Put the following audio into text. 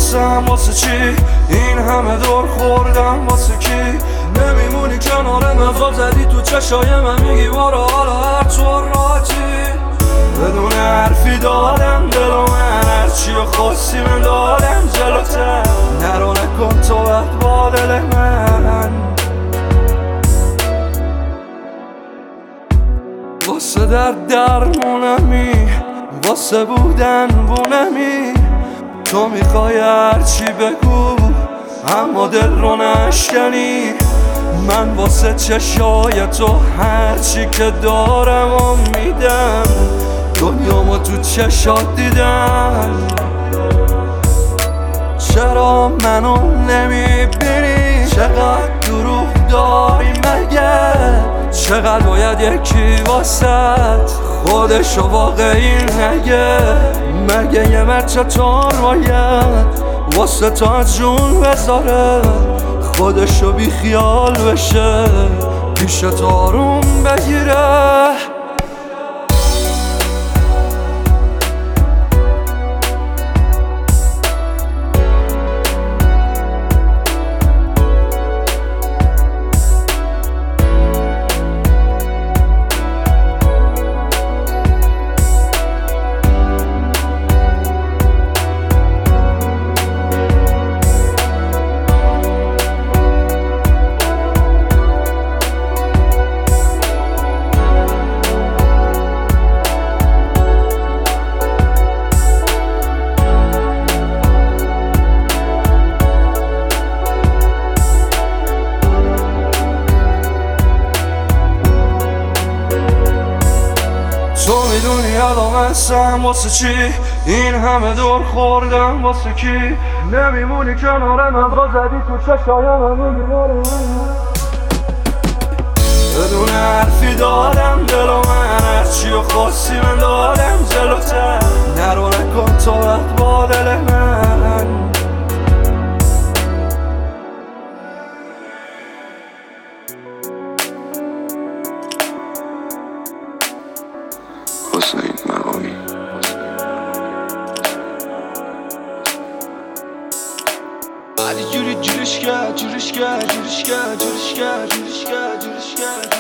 هستم واسه چی این همه دور خوردم واسه کی نمیمونی کنار من زل زدی تو چشای من میگی برو حالا هر طور راحتی بدون حرفی دادم دلو من هرچی و خواستی من دادم جلوتر نرو نکن تو وقت با دل من واسه درمونمی واسه بودن بونمی تو میخوای هرچی بگو اما دل رو نشکنی من واسه چشای تو هرچی که دارم و میدم دنیامو تو چشات دیدم چرا منو نمیبینی چقدر دروغ داری مگه چقدر باید یکی واسط خودشو واقعی مگه یه مرد چطور باید واسه تا جون بذاره خودشو بی خیال بشه پیشت آروم بگیره تو میدونی الان هستم واسه چی این همه دور خوردم واسه کی نمیمونی کنار من زل زدی تو چشای من میگی برو بدون حرفی دادم دلو من هرچی و خواستی من دادم جلوتر نرو نکن تو وقت با دل من حسین مقامی علی جوری جورش کرد